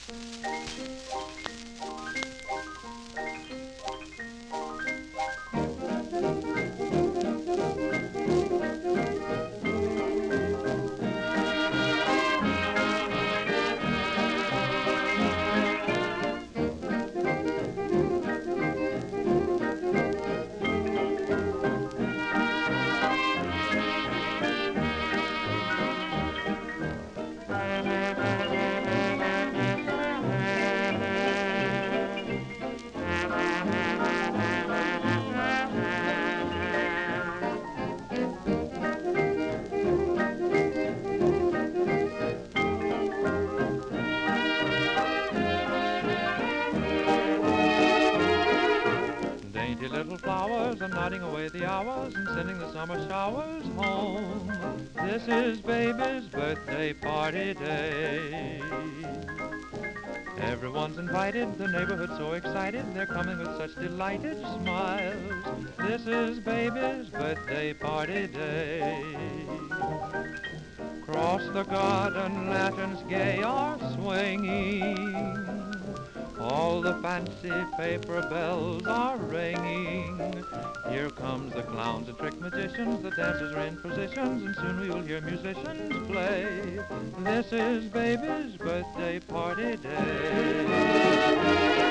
Dainty little flowers are nodding away the hours and sending the summer showers home. This is baby's birthday party day. Everyone's invited, the neighborhood's so excited, they're coming with such delighted smiles. This is baby's birthday party day. Across the garden, lanterns gay are swinging. All the fancy paper bells are ringing. Here comes the clowns and trick magicians, the dancers are in positions, and soon we will hear musicians play. This is baby's birthday party day.